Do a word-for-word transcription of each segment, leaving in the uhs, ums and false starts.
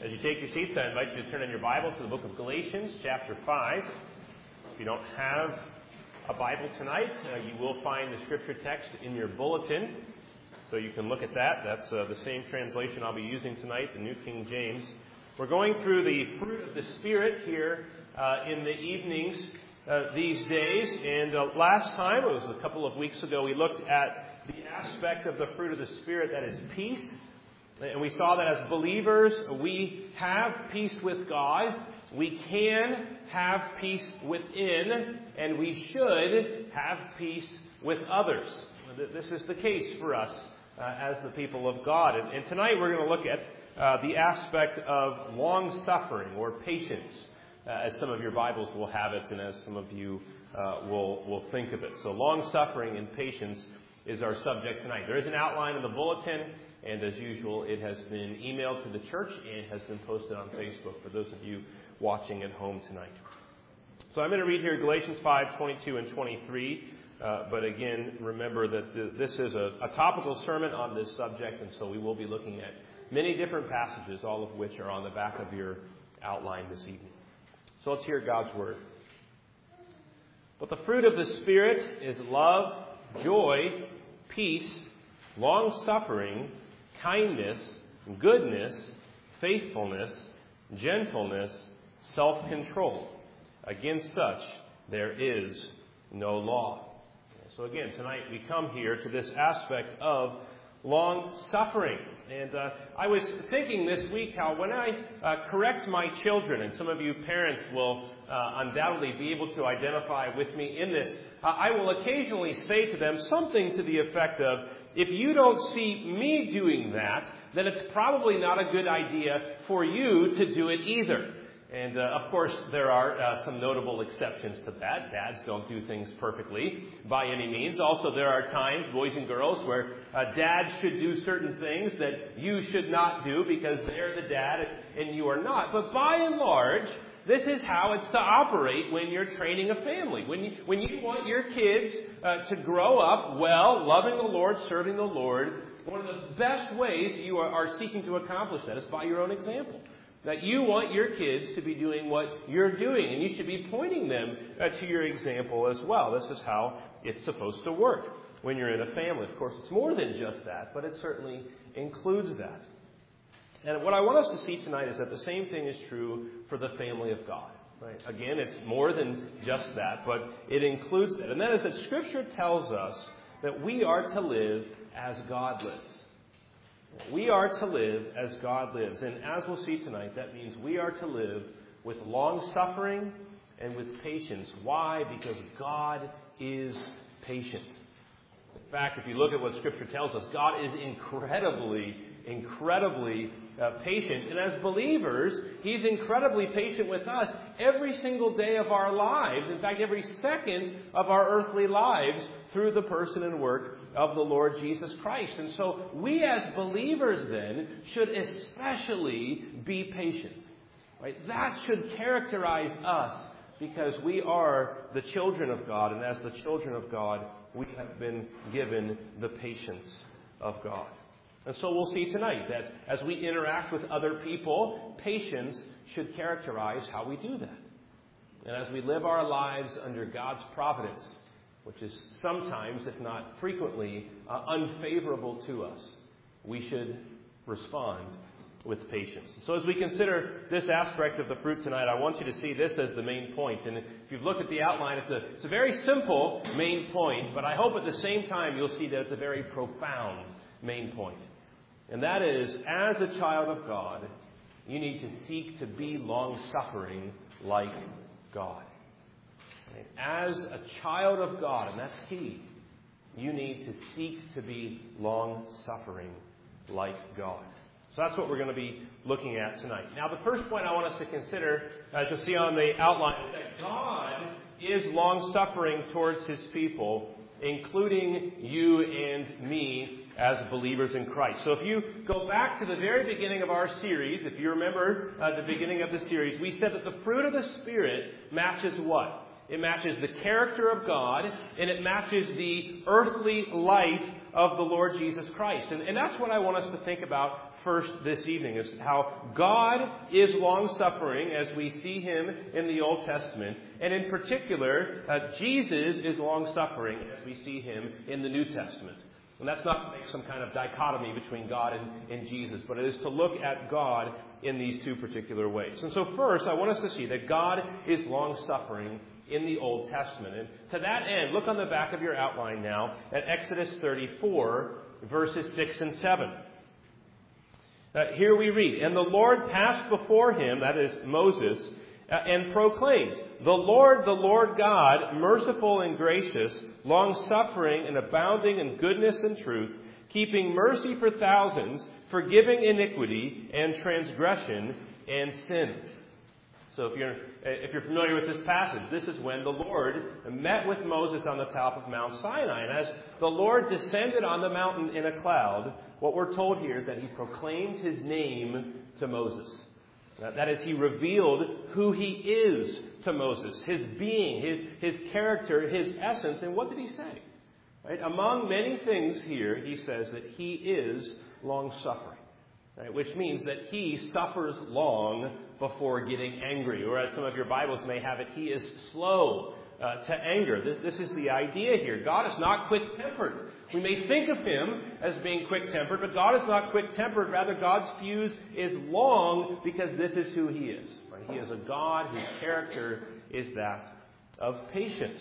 As you take your seats, I invite you to turn in your Bible to the book of Galatians, chapter five. If you don't have a Bible tonight, uh, you will find the scripture text in your bulletin, so you can look at that. That's uh, the same translation I'll be using tonight, the New King James. We're going through the fruit of the Spirit here uh, in the evenings uh, these days. And uh, last time, it was a couple of weeks ago, we looked at the aspect of the fruit of the Spirit that is peace. And we saw that as believers, we have peace with God, we can have peace within, and we should have peace with others. This is the case for us uh, as the people of God. And, and tonight we're going to look at uh, the aspect of long-suffering or patience, uh, as some of your Bibles will have it and as some of you uh, will, will think of it. So long-suffering and patience is our subject tonight. There is an outline in the bulletin. And as usual, it has been emailed to the church and has been posted on Facebook for those of you watching at home tonight. So I'm going to read here Galatians five, twenty-two and twenty-three. Uh, but again, remember that uh, this is a, a topical sermon on this subject, and so we will be looking at many different passages, all of which are on the back of your outline this evening. So let's hear God's word. But the fruit of the Spirit is love, joy, peace, long-suffering, kindness, goodness, faithfulness, gentleness, self-control. Against such there is no law. So again, tonight we come here to this aspect of long-suffering. And uh, I was thinking this week how when I uh, correct my children, and some of you parents will uh, undoubtedly be able to identify with me in this, uh, I will occasionally say to them something to the effect of, if you don't see me doing that, then it's probably not a good idea for you to do it either. And, uh, of course, there are uh, some notable exceptions to that. Dads don't do things perfectly by any means. Also, there are times, boys and girls, where uh, dads should do certain things that you should not do because they're the dad and you are not. But by and large, this is how it's to operate when you're training a family. When you, when you want your kids uh, to grow up well, loving the Lord, serving the Lord, one of the best ways you are, are seeking to accomplish that is by your own example. That you want your kids to be doing what you're doing, and you should be pointing them uh, to your example as well. This is how it's supposed to work when you're in a family. Of course, it's more than just that, but it certainly includes that. And what I want us to see tonight is that the same thing is true for the family of God. Right? Again, it's more than just that, but it includes that. And that is that Scripture tells us that we are to live as God lives. We are to live as God lives. And as we'll see tonight, that means we are to live with long-suffering and with patience. Why? Because God is patient. In fact, if you look at what Scripture tells us, God is incredibly, incredibly uh, patient. And as believers, He's incredibly patient with us every single day of our lives. In fact, every second of our earthly lives through the person and work of the Lord Jesus Christ. And so we as believers then should especially be patient. Right? That should characterize us because we are the children of God. And as the children of God, we have been given the patience of God. And so we'll see tonight that as we interact with other people, patience should characterize how we do that. And as we live our lives under God's providence, which is sometimes, if not frequently, uh, unfavorable to us, we should respond with patience. So as we consider this aspect of the fruit tonight, I want you to see this as the main point. And if you've looked at the outline, it's a, it's a very simple main point, but I hope at the same time you'll see that it's a very profound main point. And that is, as a child of God, you need to seek to be long-suffering like God. As a child of God, and that's key, you need to seek to be long-suffering like God. So that's what we're going to be looking at tonight. Now, the first point I want us to consider, as you'll see on the outline, is that God is long-suffering towards His people, including you and me as believers in Christ. So if you go back to the very beginning of our series, if you remember uh, the beginning of the series, we said that the fruit of the Spirit matches what? It matches the character of God, and it matches the earthly life of the Lord Jesus Christ. And, and that's what I want us to think about first this evening, is how God is long-suffering as we see him in the Old Testament. And in particular, uh, Jesus is long-suffering as we see him in the New Testament. And that's not to make some kind of dichotomy between God and, and Jesus, but it is to look at God in these two particular ways. And so first, I want us to see that God is long-suffering in the Old Testament. And to that end, look on the back of your outline now at Exodus thirty-four, verses six and seven. Uh, here we read, "And the Lord passed before him," that is Moses, uh, "and proclaimed, The Lord, the Lord God, merciful and gracious, long-suffering and abounding in goodness and truth, keeping mercy for thousands, forgiving iniquity and transgression and sin." So if you're if you're familiar with this passage, this is when the Lord met with Moses on the top of Mount Sinai. And as the Lord descended on the mountain in a cloud, what we're told here is that he proclaimed his name to Moses. That is, he revealed who he is to Moses, his being, his, his character, his essence. And what did he say? Right? Among many things here, he says that he is long-suffering. Right, which means that he suffers long before getting angry. Or as some of your Bibles may have it, he is slow uh, to anger. This, this is the idea here. God is not quick-tempered. We may think of him as being quick-tempered, but God is not quick-tempered. Rather, God's fuse is long because this is who he is. Right? He is a God whose character is that of patience.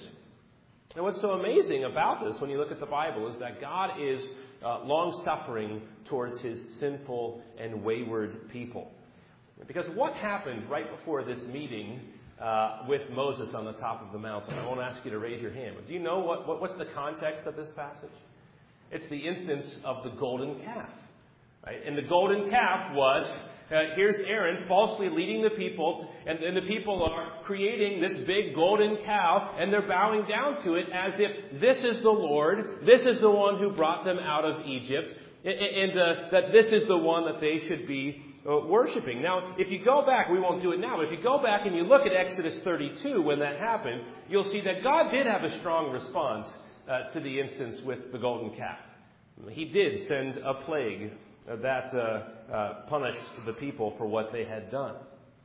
And what's so amazing about this when you look at the Bible is that God is uh, long-suffering towards his sinful and wayward people. Because what happened right before this meeting uh, with Moses on the top of the mountain? I won't ask you to raise your hand, but do you know what, what what's the context of this passage? It's the instance of the golden calf. Right? And the golden calf was, uh, here's Aaron falsely leading the people, and, and the people are creating this big golden cow, and they're bowing down to it as if this is the Lord, this is the one who brought them out of Egypt, and, and uh, that this is the one that they should be uh, worshiping. Now, if you go back, we won't do it now, but if you go back and you look at Exodus thirty-two, when that happened, you'll see that God did have a strong response uh, to the instance with the golden calf. He did send a plague that uh, uh, punished the people for what they had done.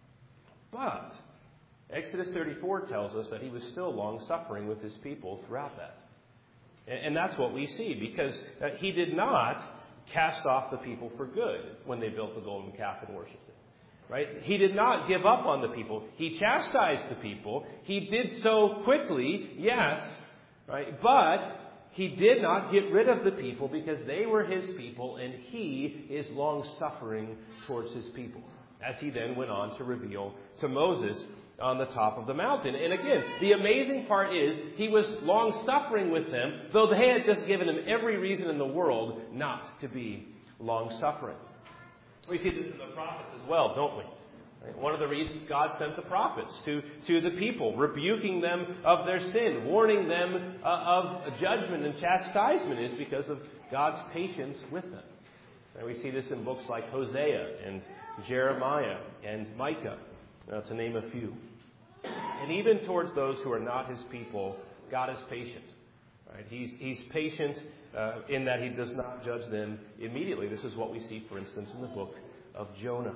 But Exodus thirty-four tells us that he was still long-suffering with his people throughout that. And, and that's what we see, because uh, he did not cast off the people for good when they built the golden calf and worshipped it. Right? He did not give up on the people. He chastised the people. He did so quickly, yes, right? But he did not get rid of the people because they were his people, and he is long-suffering towards his people, as he then went on to reveal to Moses on the top of the mountain. And again, the amazing part is he was long-suffering with them, though they had just given him every reason in the world not to be long-suffering. We see this in the prophets as well, don't we? One of the reasons God sent the prophets to, to the people, rebuking them of their sin, warning them uh, of judgment and chastisement, is because of God's patience with them. And we see this in books like Hosea and Jeremiah and Micah, uh, to name a few. And even towards those who are not his people, God is patient. Right? He's, he's patient uh, in that he does not judge them immediately. This is what we see, for instance, in the book of Jonah.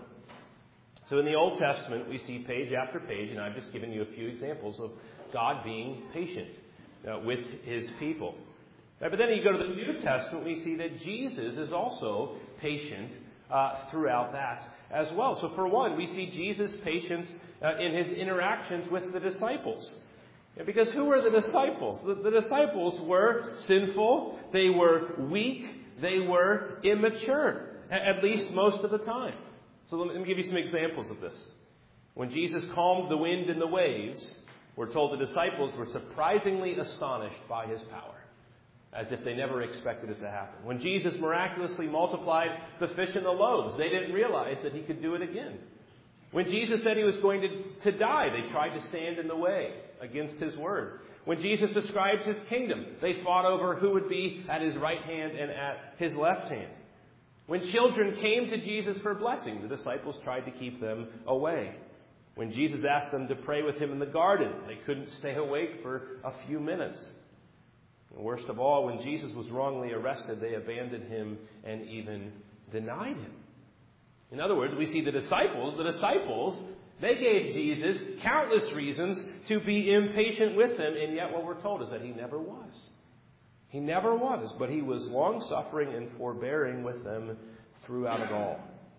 So in the Old Testament, we see page after page, and I've just given you a few examples of God being patient uh, with his people. Uh, but then you go to the New Testament, we see that Jesus is also patient uh, throughout that as well. So for one, we see Jesus' patience uh, in his interactions with the disciples. Yeah, because who were the disciples? The, the disciples were sinful, they were weak, they were immature, at least most of the time. So let me give you some examples of this. When Jesus calmed the wind and the waves, we're told the disciples were surprisingly astonished by his power, as if they never expected it to happen. When Jesus miraculously multiplied the fish and the loaves, they didn't realize that he could do it again. When Jesus said he was going to, to die, they tried to stand in the way against his word. When Jesus described his kingdom, they fought over who would be at his right hand and at his left hand. When children came to Jesus for blessing, the disciples tried to keep them away. When Jesus asked them to pray with him in the garden, they couldn't stay awake for a few minutes. And worst of all, when Jesus was wrongly arrested, they abandoned him and even denied him. In other words, we see the disciples, the disciples, they gave Jesus countless reasons to be impatient with them, and yet what we're told is that he never was. He never was, but he was long-suffering and forbearing with them throughout it all.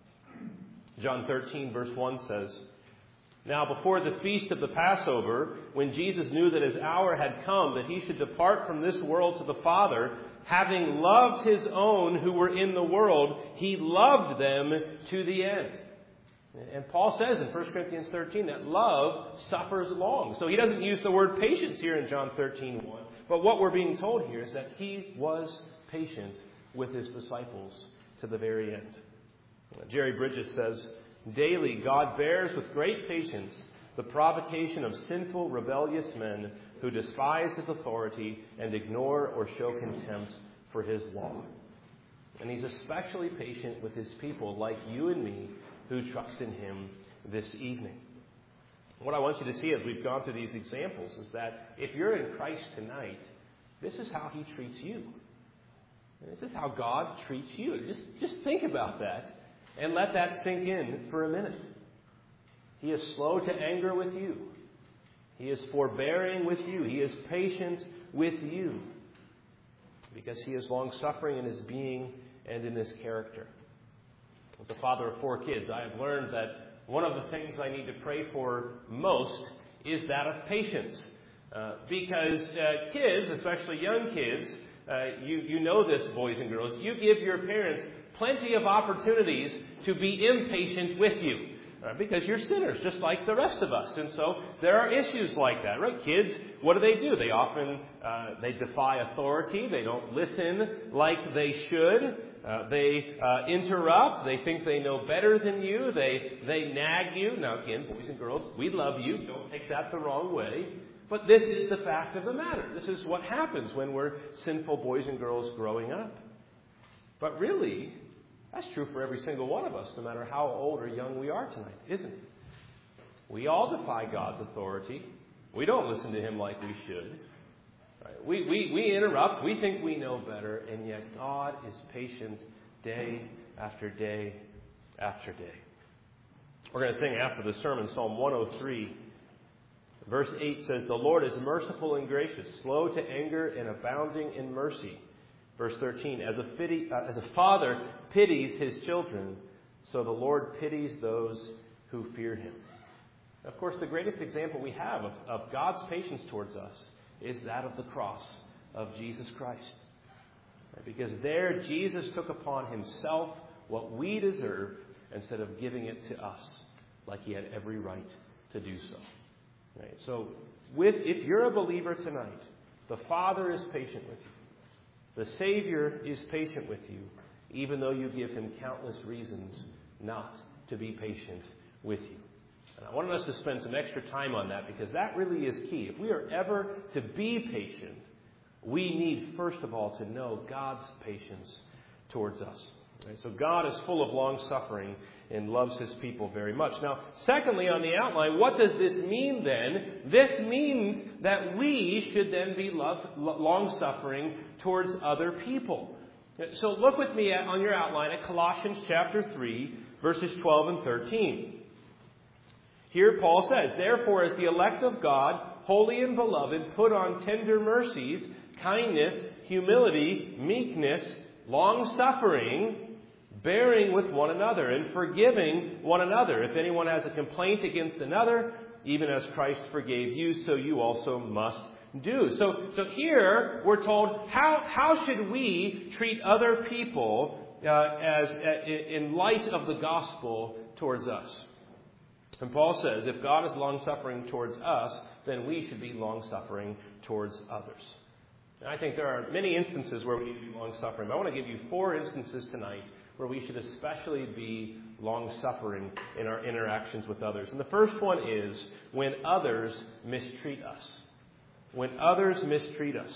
John thirteen, verse one says, "Now before the feast of the Passover, when Jesus knew that his hour had come, that he should depart from this world to the Father, having loved his own who were in the world, he loved them to the end." And Paul says in First Corinthians thirteen that love suffers long. So he doesn't use the word patience here in John thirteen one. But what we're being told here is that he was patient with his disciples to the very end. Jerry Bridges says, "Daily God bears with great patience the provocation of sinful, rebellious men who despise his authority and ignore or show contempt for his law." And he's especially patient with his people like you and me who trust in him this evening. What I want you to see as we've gone through these examples is that if you're in Christ tonight, this is how he treats you. This is how God treats you. Just, just think about that and let that sink in for a minute. He is slow to anger with you. He is forbearing with you. He is patient with you because he is long-suffering in his being and in his character. As a father of four kids, I have learned that one of the things I need to pray for most is that of patience. Uh, because uh, kids, especially young kids, uh, you, you know this, boys and girls, you give your parents plenty of opportunities to be impatient with you. Uh, because you're sinners, just like the rest of us. And so there are issues like that, right? Kids, what do they do? They often, uh, they defy authority. They don't listen like they should. Uh, they uh, interrupt. They think they know better than you. They they nag you. Now, again, boys and girls, we love you. Don't take that the wrong way. But this is the fact of the matter. This is what happens when we're sinful boys and girls growing up. But really, that's true for every single one of us, no matter how old or young we are tonight, isn't it? We all defy God's authority. We don't listen to him like we should. Right? We, we, we interrupt. We think we know better. And yet God is patient day after day after day. We're going to sing after the sermon Psalm one oh three. Verse eight says, "The Lord is merciful and gracious, slow to anger and abounding in mercy." Verse thirteen, as a, pity, uh, as a father pities his children, so the Lord pities those who fear him. Of course, the greatest example we have of, of God's patience towards us is that of the cross of Jesus Christ. Right? Because there Jesus took upon himself what we deserve instead of giving it to us like he had every right to do so. Right? So with, if you're a believer tonight, the Father is patient with you. The Savior is patient with you, even though you give him countless reasons not to be patient with you. And I wanted us to spend some extra time on that because that really is key. If we are ever to be patient, we need, first of all, to know God's patience towards us. Right? So God is full of long-suffering and loves his people very much. Now, secondly, on the outline, what does this mean then? This means that we should then be love, long-suffering towards other people. So look with me at, on your outline at Colossians chapter three, verses twelve and thirteen. Here Paul says, "Therefore, as the elect of God, holy and beloved, put on tender mercies, kindness, humility, meekness, long-suffering, bearing with one another, and forgiving one another. If anyone has a complaint against another, even as Christ forgave you, so you also must do." So, so here we're told how how should we treat other people uh, as uh, in light of the gospel towards us. And Paul says, if God is long-suffering towards us, then we should be long-suffering towards others. And I think there are many instances where we need to be long-suffering. But I want to give you four instances tonight where we should especially be long-suffering in our interactions with others. And the first one is when others mistreat us. When others mistreat us.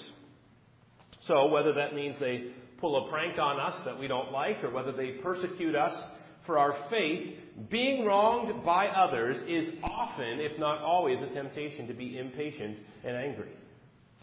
So whether that means they pull a prank on us that we don't like, or whether they persecute us for our faith, being wronged by others is often, if not always, a temptation to be impatient and angry.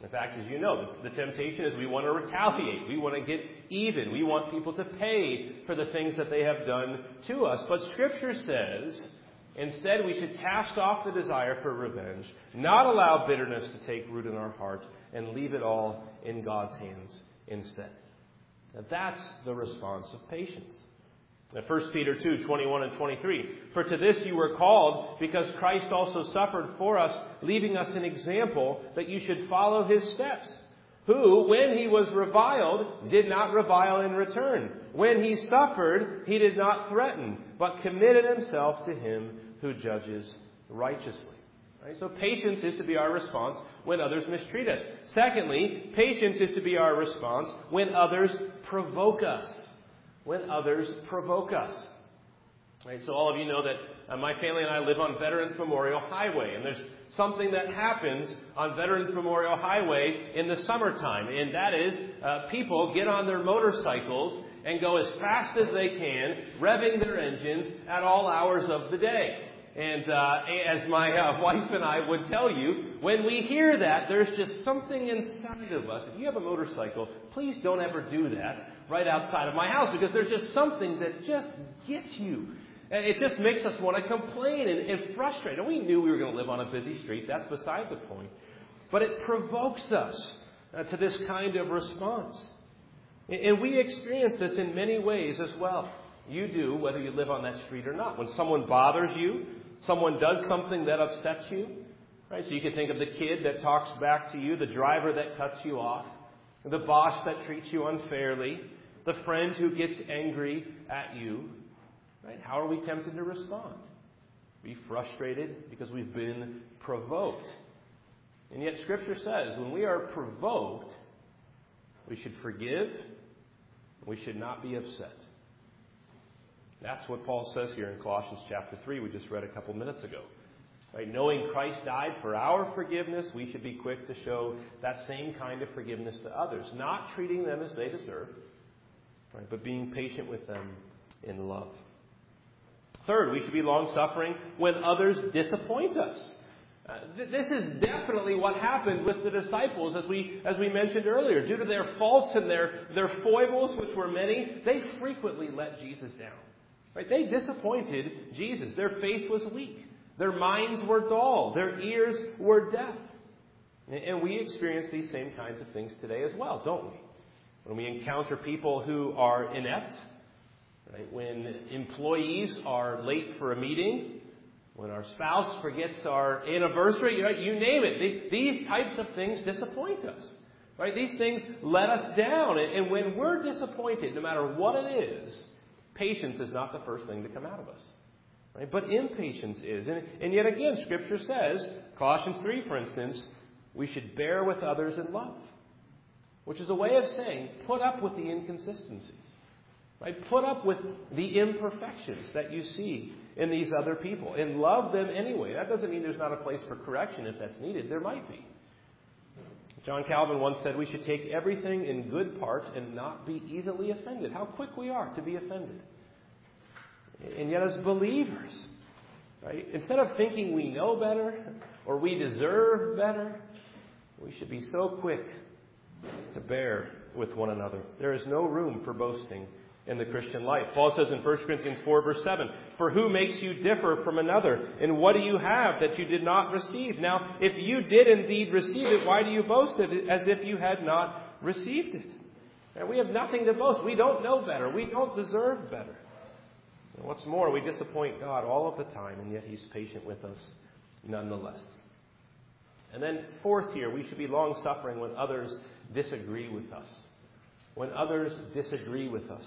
In fact, as you know, the, the temptation is we want to retaliate. We want to get even. We want people to pay for the things that they have done to us. But Scripture says, instead, we should cast off the desire for revenge, not allow bitterness to take root in our heart, and leave it all in God's hands instead. Now, that's the response of patience. Now, First Peter two, twenty-one and twenty-three. For to this you were called, because Christ also suffered for us, leaving us an example that you should follow his steps. Who, when he was reviled, did not revile in return. When he suffered, he did not threaten, but committed himself to him who judges righteously. Right? So patience is to be our response when others mistreat us. Secondly, patience is to be our response when others provoke us. When others provoke us. Right? So all of you know that uh, my family and I live on Veterans Memorial Highway, and there's something that happens on Veterans Memorial Highway in the summertime, and that is uh, people get on their motorcycles and go as fast as they can, revving their engines at all hours of the day. And uh, as my uh, wife and I would tell you, when we hear that, there's just something inside of us. If you have a motorcycle, please don't ever do that right outside of my house, because there's just something that just gets you. And it just makes us want to complain and, and frustrate. And we knew we were going to live on a busy street. That's beside the point. But it provokes us uh, to this kind of response. And, and we experience this in many ways as well. You do, whether you live on that street or not. When someone bothers you, someone does something that upsets you, right? So you can think of the kid that talks back to you, the driver that cuts you off, the boss that treats you unfairly, the friend who gets angry at you, right? How are we tempted to respond? Be frustrated because we've been provoked. And yet Scripture says when we are provoked, we should forgive, we should not be upset. That's what Paul says here in Colossians chapter three, we just read a couple minutes ago. Right? Knowing Christ died for our forgiveness, we should be quick to show that same kind of forgiveness to others. Not treating them as they deserve, right? But being patient with them in love. Third, we should be long-suffering when others disappoint us. Uh, th- this is definitely what happened with the disciples, as we as we mentioned earlier. Due to their faults and their, their foibles, which were many, they frequently let Jesus down. Right? They disappointed Jesus. Their faith was weak. Their minds were dull. Their ears were deaf. And we experience these same kinds of things today as well, don't we? When we encounter people who are inept, right? When employees are late for a meeting, when our spouse forgets our anniversary, right? You name it. These types of things disappoint us. Right? These things let us down. And when we're disappointed, no matter what it is, patience is not the first thing to come out of us. Right? But impatience is. And, and yet again, Scripture says, Colossians three, for instance, we should bear with others in love. Which is a way of saying, put up with the inconsistencies. Right? Put up with the imperfections that you see in these other people. And love them anyway. That doesn't mean there's not a place for correction if that's needed. There might be. John Calvin once said we should take everything in good part and not be easily offended. How quick we are to be offended. And yet as believers, right, instead of thinking we know better or we deserve better, we should be so quick to bear with one another. There is no room for boasting in the Christian life. Paul says in First Corinthians four, verse seven, for who makes you differ from another? And what do you have that you did not receive? Now, if you did indeed receive it, why do you boast of it as if you had not received it? And we have nothing to boast. We don't know better. We don't deserve better. And what's more, we disappoint God all of the time, and yet He's patient with us nonetheless. And then fourth here, we should be long-suffering when others disagree with us. When others disagree with us.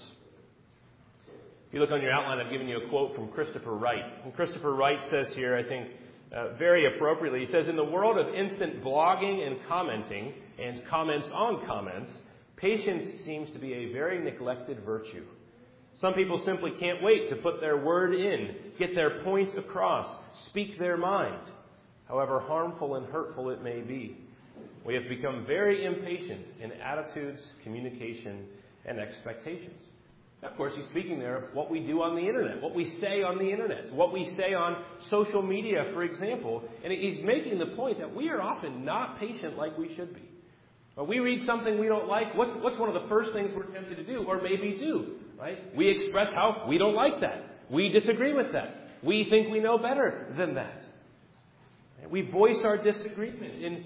If you look on your outline, I've given you a quote from Christopher Wright. And Christopher Wright says here, I think, uh, very appropriately, he says, in the world of instant blogging and commenting, and comments on comments, patience seems to be a very neglected virtue. Some people simply can't wait to put their word in, get their point across, speak their mind, however harmful and hurtful it may be. We have become very impatient in attitudes, communication, and expectations. Of course, he's speaking there of what we do on the internet, what we say on the internet, what we say on social media, for example. And he's making the point that we are often not patient like we should be. When we read something we don't like, what's, what's one of the first things we're tempted to do, or maybe do, right? We express how we don't like that. We disagree with that. We think we know better than that. We voice our disagreement, and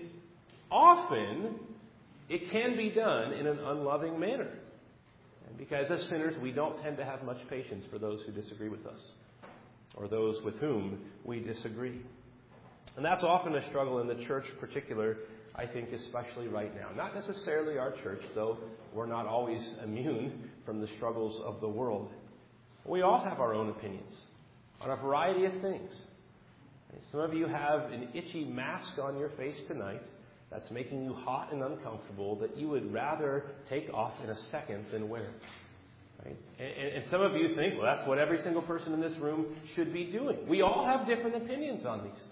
often it can be done in an unloving manner. And because as sinners, we don't tend to have much patience for those who disagree with us, or those with whom we disagree. And that's often a struggle in the church in particular, I think especially right now. Not necessarily our church, though we're not always immune from the struggles of the world. We all have our own opinions on a variety of things. Some of you have an itchy mask on your face tonight that's making you hot and uncomfortable that you would rather take off in a second than wear. Right? And, and some of you think, well, that's what every single person in this room should be doing. We all have different opinions on these things.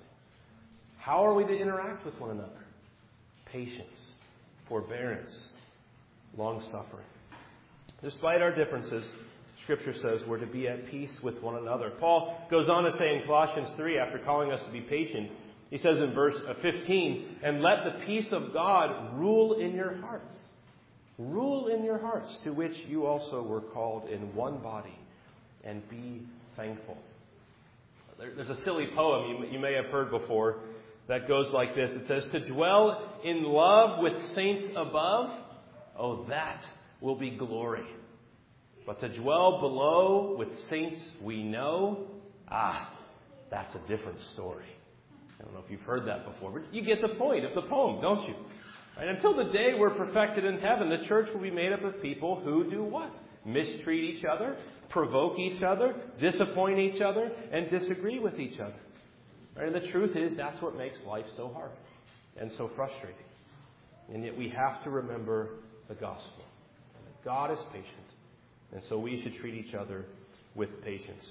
How are we to interact with one another? Patience, forbearance, long-suffering. Despite our differences, Scripture says we're to be at peace with one another. Paul goes on to say in Colossians three, after calling us to be patient, he says in verse fifteen, and let the peace of God rule in your hearts. Rule in your hearts, to which you also were called in one body, and be thankful. There's a silly poem you may have heard before that goes like this. It says, to dwell in love with saints above, oh, that will be glory. But to dwell below with saints we know, ah, that's a different story. I don't know if you've heard that before, but you get the point of the poem, don't you? And until the day we're perfected in heaven, the church will be made up of people who do what? Mistreat each other, provoke each other, disappoint each other, and disagree with each other. And the truth is, that's what makes life so hard and so frustrating. And yet we have to remember the gospel. God is patient. And so we should treat each other with patience.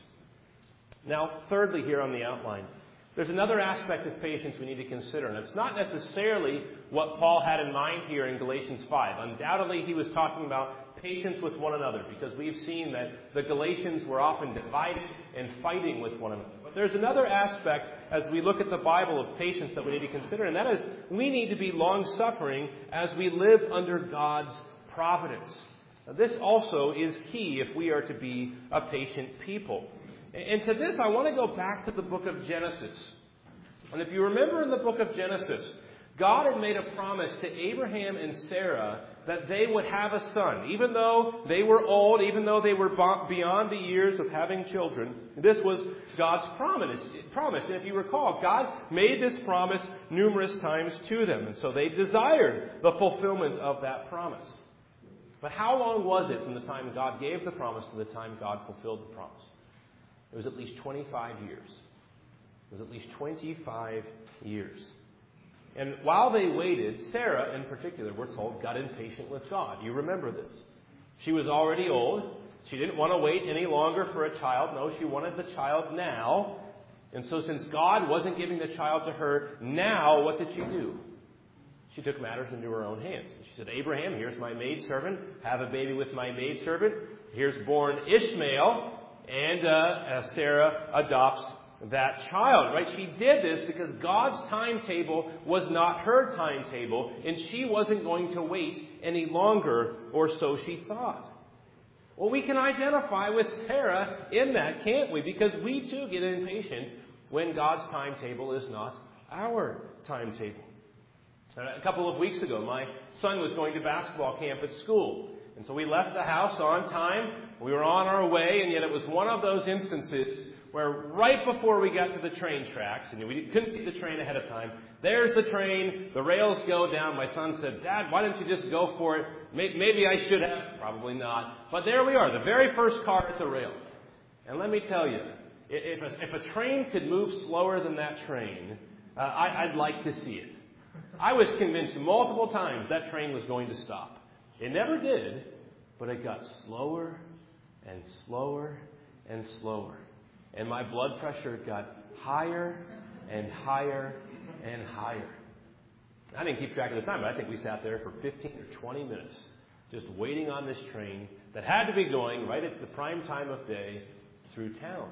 Now, thirdly, here on the outline, there's another aspect of patience we need to consider. And it's not necessarily what Paul had in mind here in Galatians five. Undoubtedly, he was talking about patience with one another, because we've seen that the Galatians were often divided and fighting with one another. But there's another aspect as we look at the Bible of patience that we need to consider, and that is we need to be long-suffering as we live under God's providence. Now, this also is key if we are to be a patient people. And to this, I want to go back to the book of Genesis. And if you remember in the book of Genesis, God had made a promise to Abraham and Sarah that they would have a son. Even though they were old, even though they were beyond the years of having children, this was God's promise. Promise. And if you recall, God made this promise numerous times to them. And so they desired the fulfillment of that promise. But how long was it from the time God gave the promise to the time God fulfilled the promise? It was at least twenty-five years. It was at least twenty-five years. And while they waited, Sarah in particular, we're told, got impatient with God. You remember this. She was already old. She didn't want to wait any longer for a child. No, she wanted the child now. And so since God wasn't giving the child to her now, what did she do? She took matters into her own hands. She said, Abraham, here's my maidservant. Have a baby with my maidservant. Here's born Ishmael. And uh, uh, Sarah adopts that child, right? She did this because God's timetable was not her timetable, and she wasn't going to wait any longer, or so she thought. Well, we can identify with Sarah in that, can't we? Because we too get impatient when God's timetable is not our timetable. A couple of weeks ago, my son was going to basketball camp at school. And so we left the house on time. We were on our way, and yet it was one of those instances where right before we got to the train tracks, and we couldn't see the train ahead of time, there's the train, the rails go down. My son said, Dad, why didn't you just go for it? Maybe I should have. Probably not. But there we are, the very first car at the rail. And let me tell you, if a, if a train could move slower than that train, uh, I, I'd like to see it. I was convinced multiple times that train was going to stop. It never did, but it got slower and slower and slower. And my blood pressure got higher and higher and higher. I didn't keep track of the time, but I think we sat there for fifteen or twenty minutes just waiting on this train that had to be going right at the prime time of day through town.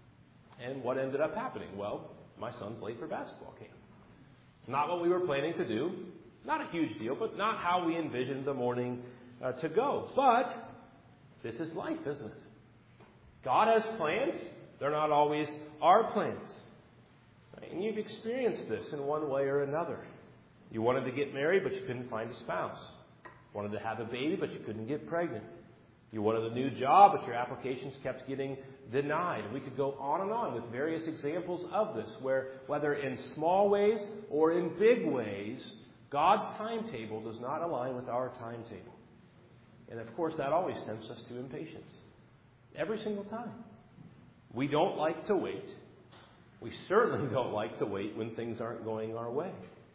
And what ended up happening? Well, my son's late for basketball camp. Not what we were planning to do. Not a huge deal, but not how we envisioned the morning uh, to go. But this is life, isn't it? God has plans. They're not always our plans. And you've experienced this in one way or another. You wanted to get married, but you couldn't find a spouse. You wanted to have a baby, but you couldn't get pregnant. You wanted a new job, but your applications kept getting denied. And we could go on and on with various examples of this, where whether in small ways or in big ways, God's timetable does not align with our timetable. And of course, that always tempts us to impatience. Every single time. We don't like to wait. We certainly don't like to wait when things aren't going our way.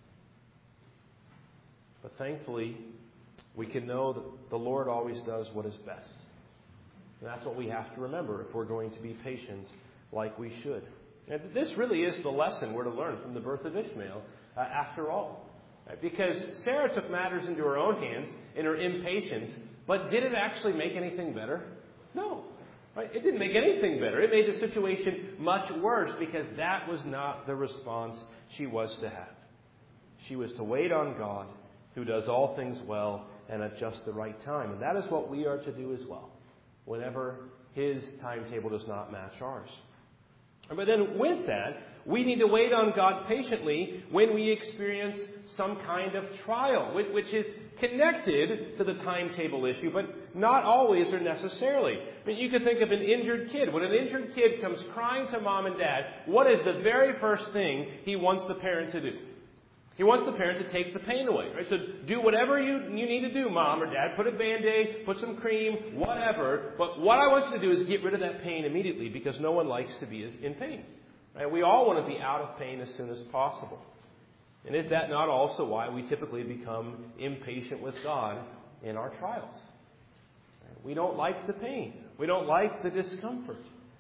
But thankfully, we can know that the Lord always does what is best. And that's what we have to remember if we're going to be patient like we should. And this really is the lesson we're to learn from the birth of Ishmael, uh, after all. Right? Because Sarah took matters into her own hands in her impatience, but did it actually make anything better? No. Right? It didn't make anything better. It made the situation much worse because that was not the response she was to have. She was to wait on God, who does all things well and at just the right time. And that is what we are to do as well, whenever His timetable does not match ours. But then with that, we need to wait on God patiently when we experience some kind of trial, which is connected to the timetable issue, but not always or necessarily. I mean, you could think of an injured kid. When an injured kid comes crying to mom and dad, what is the very first thing he wants the parent to do? He wants the parent to take the pain away. Right? So do whatever you, you need to do, mom or dad. Put a Band-Aid, put some cream, whatever. But what I want you to do is get rid of that pain immediately because no one likes to be in pain. Right? We all want to be out of pain as soon as possible. And is that not also why we typically become impatient with God in our trials? We don't like the pain. We don't like the discomfort.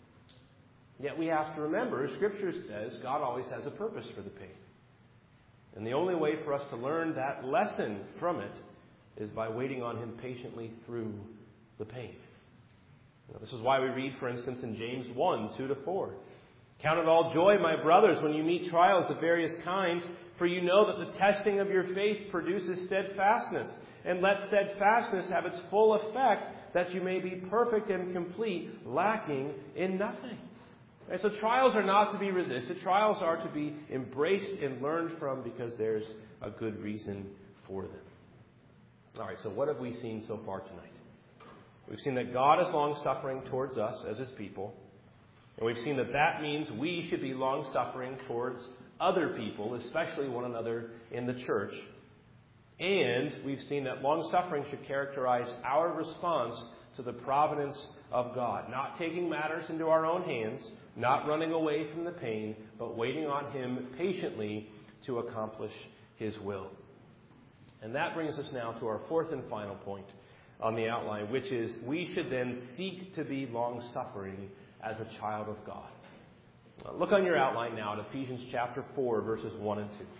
Yet we have to remember, Scripture says God always has a purpose for the pain. And the only way for us to learn that lesson from it is by waiting on Him patiently through the pain. Now, this is why we read, for instance, in James one, two to four. Count it all joy, my brothers, when you meet trials of various kinds, for you know that the testing of your faith produces steadfastness. And let steadfastness have its full effect, that you may be perfect and complete, lacking in nothing. And so trials are not to be resisted. Trials are to be embraced and learned from because there's a good reason for them. All right, so what have we seen so far tonight? We've seen that God is long-suffering towards us as His people. And we've seen that that means we should be long-suffering towards other people, especially one another in the church. And we've seen that long-suffering should characterize our response to the providence of God. Not taking matters into our own hands, not running away from the pain, but waiting on Him patiently to accomplish His will. And that brings us now to our fourth and final point on the outline, which is we should then seek to be long-suffering as a child of God. Look on your outline now at Ephesians chapter four, verses one and two.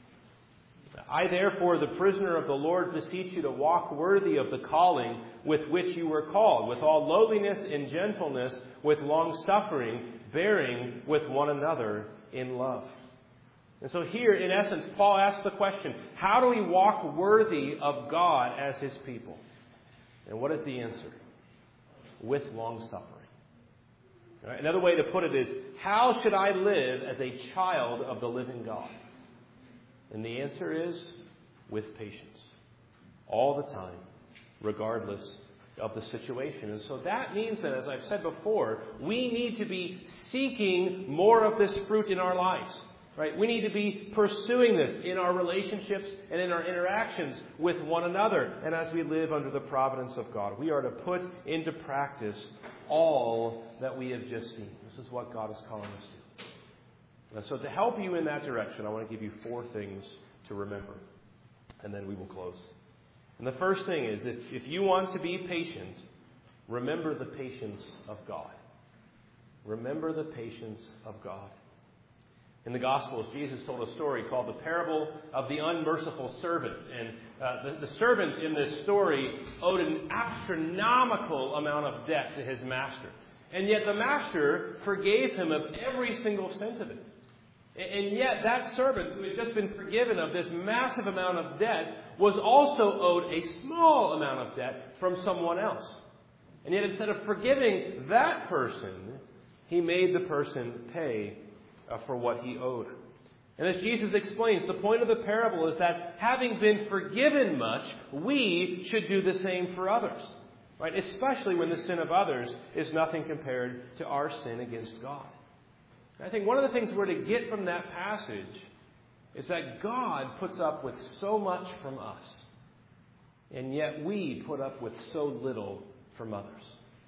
I, therefore, the prisoner of the Lord, beseech you to walk worthy of the calling with which you were called, with all lowliness and gentleness, with long-suffering, bearing with one another in love. And so here, in essence, Paul asks the question, how do we walk worthy of God as His people? And what is the answer? With long-suffering. Right? Another way to put it is, how should I live as a child of the living God? And the answer is with patience. All the time, regardless of the situation. And so that means that, as I've said before, we need to be seeking more of this fruit in our lives. Right? We need to be pursuing this in our relationships and in our interactions with one another. And as we live under the providence of God, we are to put into practice all that we have just seen. This is what God is calling us to. And so to help you in that direction, I want to give you four things to remember. And then we will close. And the first thing is, if, if you want to be patient, remember the patience of God. Remember the patience of God. In the Gospels, Jesus told a story called the parable of the unmerciful servant. And uh, the, the servant in this story owed an astronomical amount of debt to his master. And yet the master forgave him of every single cent of it. And yet that servant who had just been forgiven of this massive amount of debt was also owed a small amount of debt from someone else. And yet instead of forgiving that person, he made the person pay uh, for what he owed. And as Jesus explains, the point of the parable is that having been forgiven much, we should do the same for others. Right? Especially when the sin of others is nothing compared to our sin against God. I think one of the things we're to get from that passage is that God puts up with so much from us, and yet we put up with so little from others.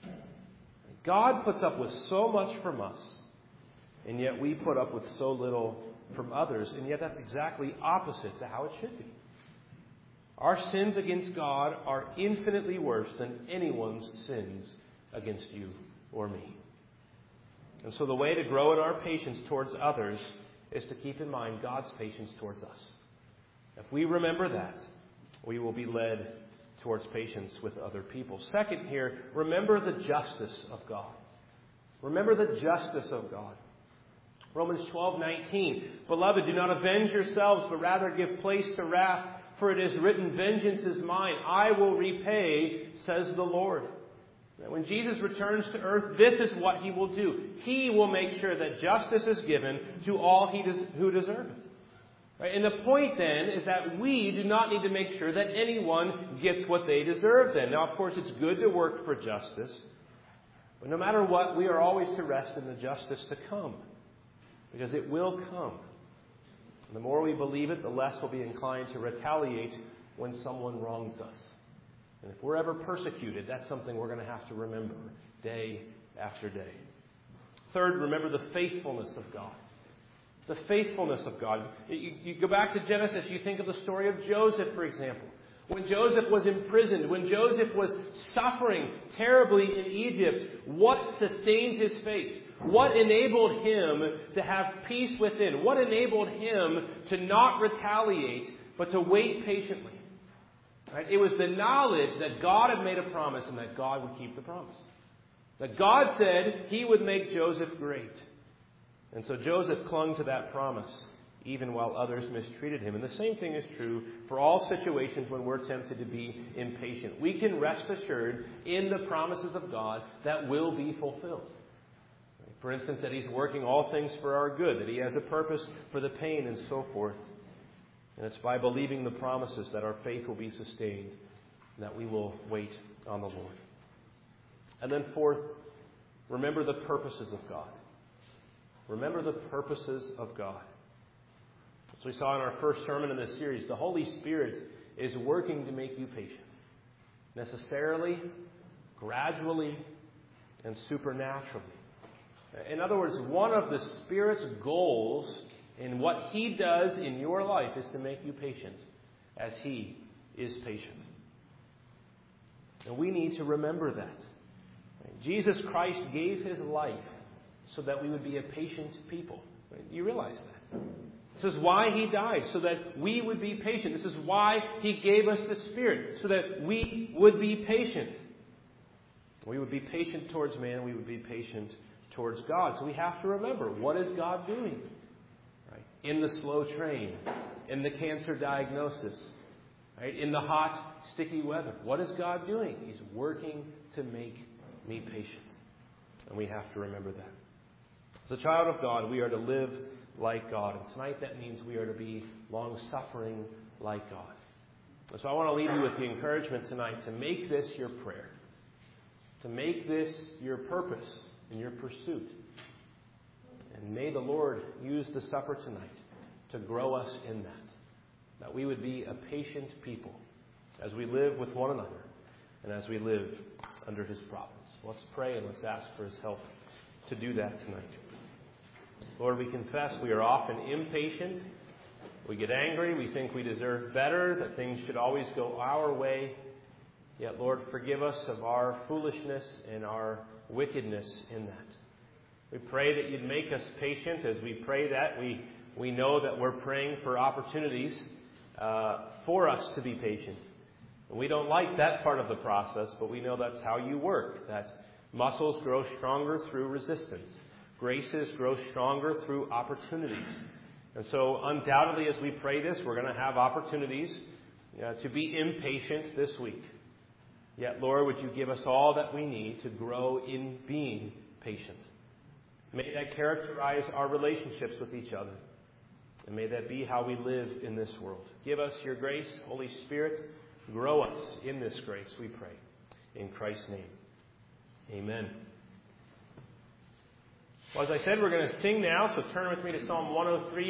God puts up with so much from us, and yet we put up with so little from others, and yet that's exactly opposite to how it should be. Our sins against God are infinitely worse than anyone's sins against you or me. And so the way to grow in our patience towards others is to keep in mind God's patience towards us. If we remember that, we will be led towards patience with other people. Second here, remember the justice of God. Remember the justice of God. Romans twelve nineteen, Beloved, do not avenge yourselves, but rather give place to wrath, for it is written, Vengeance is mine, I will repay, says the Lord. When Jesus returns to earth, this is what He will do. He will make sure that justice is given to all he des- who deserve it. Right? And the point then is that we do not need to make sure that anyone gets what they deserve then. Now, of course, it's good to work for justice. But no matter what, we are always to rest in the justice to come. Because it will come. And the more we believe it, the less we'll be inclined to retaliate when someone wrongs us. And if we're ever persecuted, that's something we're going to have to remember day after day. Third, remember the faithfulness of God. The faithfulness of God. You, you go back to Genesis, you think of the story of Joseph, for example. When Joseph was imprisoned, when Joseph was suffering terribly in Egypt, what sustained his faith? What enabled him to have peace within? What enabled him to not retaliate, but to wait patiently? Right? It was the knowledge that God had made a promise and that God would keep the promise. That God said He would make Joseph great. And so Joseph clung to that promise even while others mistreated him. And the same thing is true for all situations when we're tempted to be impatient. We can rest assured in the promises of God that will be fulfilled. For instance, that He's working all things for our good, that He has a purpose for the pain and so forth. And it's by believing the promises that our faith will be sustained, and that we will wait on the Lord. And then fourth, remember the purposes of God. Remember the purposes of God. As we saw in our first sermon in this series, the Holy Spirit is working to make you patient. Necessarily, gradually, and supernaturally. In other words, one of the Spirit's goals in what He does in your life is to make you patient, as He is patient. And we need to remember that. Jesus Christ gave His life so that we would be a patient people. You realize that? This is why He died, so that we would be patient. This is why He gave us the Spirit, so that we would be patient. We would be patient towards man, we would be patient towards God. So we have to remember, what is God doing? Right? In the slow train, in the cancer diagnosis, right? In the hot, sticky weather. What is God doing? He's working to make me patient. And we have to remember that. As a child of God, we are to live like God. And tonight that means we are to be long-suffering like God. And so I want to leave you with the encouragement tonight to make this your prayer. To make this your purpose in your pursuit. And may the Lord use the supper tonight to grow us in that. That we would be a patient people as we live with one another and as we live under His providence. Let's pray and let's ask for His help to do that tonight. Lord, we confess we are often impatient. We get angry. We think we deserve better, that things should always go our way. Yet, Lord, forgive us of our foolishness and our wickedness in that. We pray that You'd make us patient. As we pray that, we, we know that we're praying for opportunities uh, for us to be patient. And we don't like that part of the process, but we know that's how You work, that muscles grow stronger through resistance. Graces grow stronger through opportunities. And so undoubtedly as we pray this, we're going to have opportunities uh, to be impatient this week. Yet, Lord, would you give us all that we need to grow in being patient. May that characterize our relationships with each other. And may that be how we live in this world. Give us your grace, Holy Spirit. Grow us in this grace, we pray. In Christ's name. Amen. Well, as I said, we're going to sing now, so turn with me to Psalm one oh three.